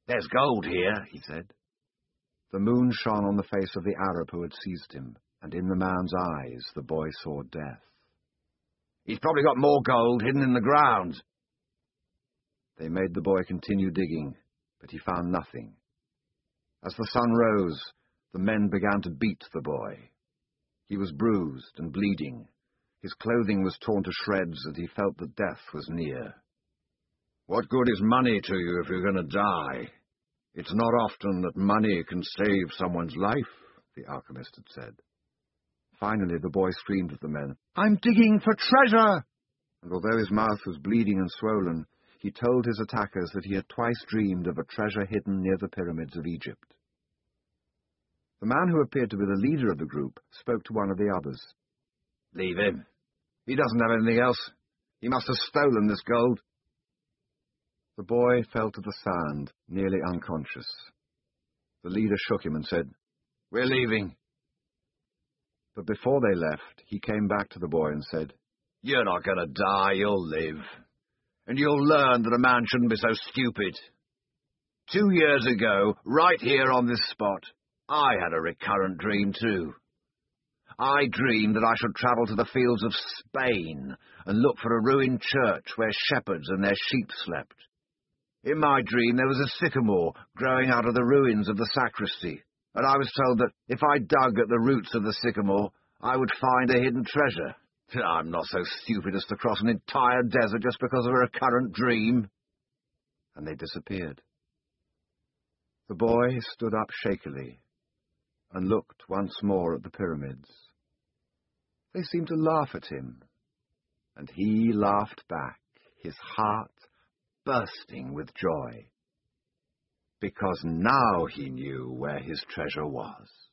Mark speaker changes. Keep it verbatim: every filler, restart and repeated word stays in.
Speaker 1: "There's gold here," he said.
Speaker 2: The moon shone on the face of the Arab who had seized him, and in the man's eyes the boy saw death.
Speaker 1: "He's probably got more gold hidden in the ground."
Speaker 2: They made the boy continue digging, but he found nothing. As the sun rose, the men began to beat the boy. He was bruised and bleeding. His clothing was torn to shreds, and he felt that death was near.
Speaker 1: "What good is money to you if you're going to die? It's not often that money can save someone's life," the alchemist had said.
Speaker 2: Finally the boy screamed at the men, "I'm digging for treasure!" And although his mouth was bleeding and swollen, he told his attackers that he had twice dreamed of a treasure hidden near the pyramids of Egypt. The man who appeared to be the leader of the group spoke to one of the others.
Speaker 1: "Leave him. He doesn't have anything else. He must have stolen this gold."
Speaker 2: The boy fell to the sand, nearly unconscious. The leader shook him and said,
Speaker 1: "We're leaving."
Speaker 2: But before they left, he came back to the boy and said,
Speaker 1: "You're not going to die, you'll live. And you'll learn that a man shouldn't be so stupid. Two years ago, right here on this spot, I had a recurrent dream too. I dreamed that I should travel to the fields of Spain and look for a ruined church where shepherds and their sheep slept. In my dream there was a sycamore growing out of the ruins of the sacristy, and I was told that if I dug at the roots of the sycamore, I would find a hidden treasure. I'm not so stupid as to cross an entire desert just because of a recurrent dream."
Speaker 2: And they disappeared. The boy stood up shakily and looked once more at the pyramids. They seemed to laugh at him, and he laughed back, his heart bursting with joy, because now he knew where his treasure was.